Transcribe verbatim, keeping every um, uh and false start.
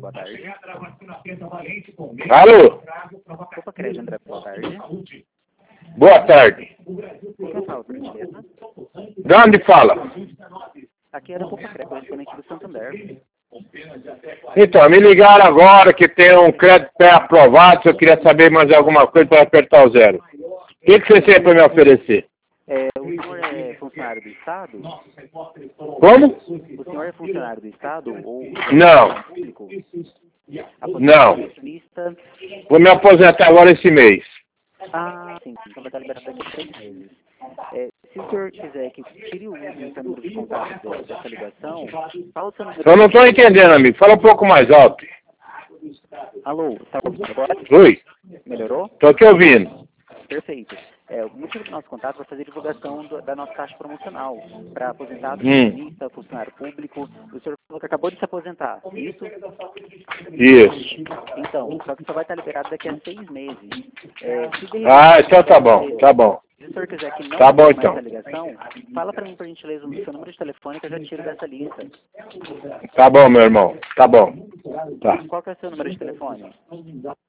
boa tarde. Alô? Opa, Crédito André, boa tarde. Boa tarde. Quem fala, por gentileza? De onde fala? Aqui é da Copa Crédito, correspondente do Santander. Então, me ligaram agora que tem um crédito pré-aprovado, se eu queria saber mais alguma coisa para apertar o zero. O que, que você tem para me oferecer? É, o senhor é funcionário do Estado? Como? O senhor é funcionário do Estado ou Não. público? Não. Aposentista? Vou me aposentar agora esse mês. Ah, sim, então vai estar liberado daqui a três meses. É, se o senhor quiser que tire o número de contato de- dessa ligação, fala o seu número. Eu não estou entendendo, amigo. Fala um pouco mais alto. Alô, tá ouvindo agora? Oi? Melhorou? Estou te ouvindo. Perfeito. É, o motivo do nosso contato é fazer divulgação do- da nossa taxa promocional para aposentado, Hum. pensionista, funcionário público. O senhor falou que acabou de se aposentar, isso? Isso. Então, só que só vai estar liberado daqui a seis meses. É, se de Ah, repente, então tá bom. Tá bom. se o senhor quiser que não Tá bom, atenda mais então. essa ligação, fala para mim, por gentileza, o seu número de telefone que eu já tiro dessa lista. Tá bom, meu irmão. Tá bom. Tá. Qual que é o seu número de telefone?